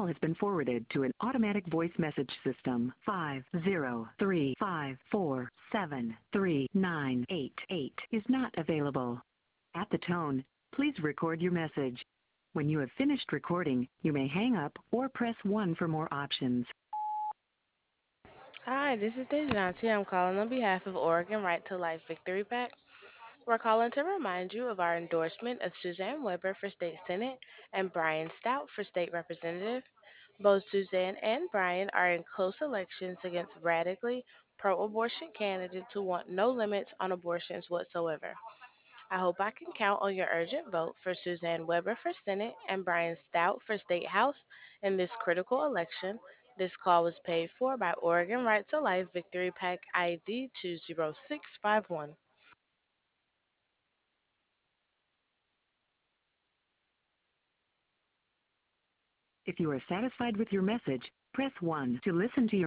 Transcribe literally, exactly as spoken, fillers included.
call has been forwarded to an automatic voice message system. five zero three five four seven three nine eight eight is not available. At the tone, please record your message. When you have finished recording, you may hang up or press one for more options. Hi, this is Dejanti. I'm calling on behalf of Oregon Right to Life Victory PAC. We're calling to remind you of our endorsement of Suzanne Weber for State Senate and Brian Stout for State Representative. Both Suzanne and Brian are in close elections against radically pro-abortion candidates who want no limits on abortions whatsoever. I hope I can count on your urgent vote for Suzanne Weber for Senate and Brian Stout for State House in this critical election. This call was paid for by Oregon Right to Life Victory PAC I D two zero six five one. If you are satisfied with your message, press one to listen to your